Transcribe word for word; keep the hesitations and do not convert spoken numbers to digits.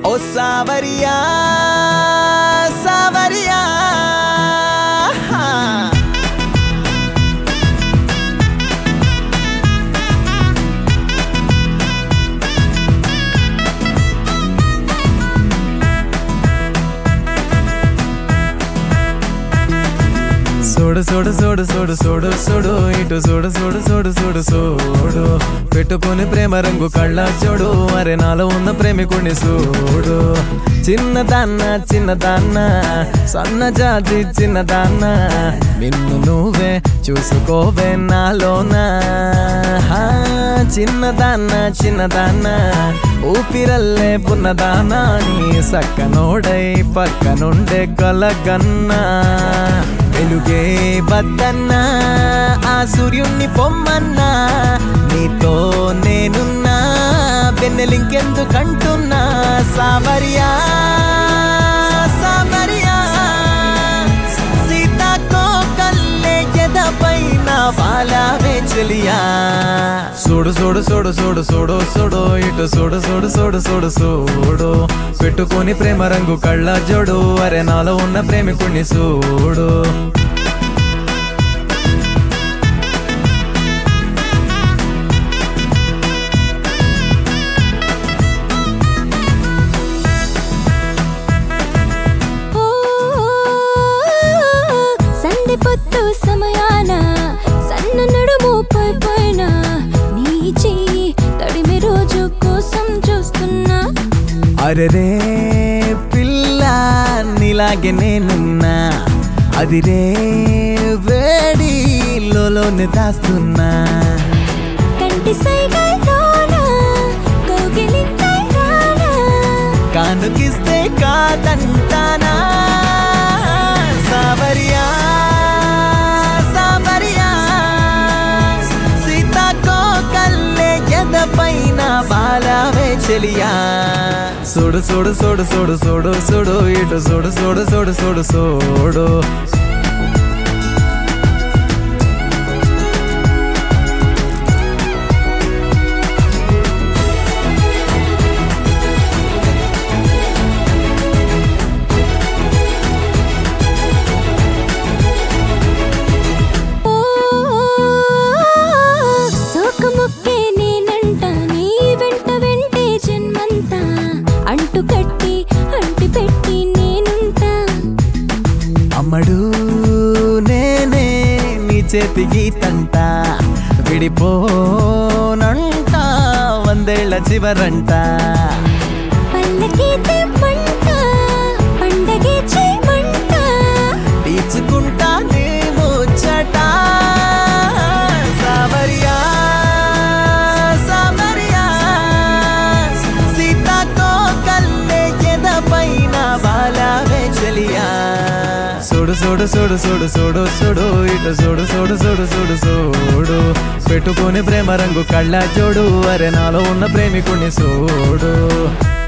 ఓ సావరియా సావరియా సోడు సోడు సోడు సోడు సోడు సోడు ఇటు సోడు సోడు సోడు సోడు సోడు పెట్టుకుని ప్రేమ రంగు కళ్ళ చూడు అరే నాలో ఉన్న ప్రేమికుని చూడు చిన్నదాన్న చిన్నదాన్న సన్న జాతి చిన్నదాన్న నిన్ను నువ్వే చూసుకోవే నాలోనా చిన్నదాన్న చిన్నదాన్న ఊపిరల్లే పున్నదానా నీ సక్కనోడై పక్కనుండే కలగన్నా వెలుగే బద్దన్నా ఆ సూర్యుణ్ణి పొమ్మన్నా నీతో నేనున్నా వెన్నెలింకెందుకంటున్నా సావరియా సావరియా సీతాకోకల్లే ఎదపైన వాలావే చెలియా సోడు సోడు సోడు సోడు సోడు సోడు ఇటు సోడు సోడు సోడు సోడు సోడు పెట్టుకొని ప్రేమ రంగు కళ్ళ జోడు అరే నాలో ఉన్న ప్రేమికుణ్ణి చూడు పొత్తు సమయాన సన్న నడుము పైన నీ చెయ్యి తడిమి రోజు కోసం చూస్తున్నా అరెరే పిల్ల నీలాగే నేనున్నా అది రే వేడి లోలోనే దాస్తున్నా కంటి సైగల్లోన కౌగిలింతైరానా కానుకిస్తే కాదంటానా సావరియా పైన బాలావే చెలియా సోడు సోడు సోడు సోడు సోడు సోడు ఇటు సోడు సోడు సోడు సోడు సోడు కట్టి అంటి పెట్టి నేనుంటా అమ్మడు నేనే నీ చేతికి తంట విడిపోనంట వందేళ్ల చివరంట పల్లకి తెమ్మంట పండగే చేయమంట తీర్చుకుంటా నీ ముచ్చట సావరియా సోడు సోడు సోడు సోడు సోడు సోడు ఇటు సోడు సోడు సోడు సోడు సోడు పెట్టుకొని ప్రేమ రంగు కళ్ళ జోడు అరే నాలో ఉన్న ప్రేమికుని సోడు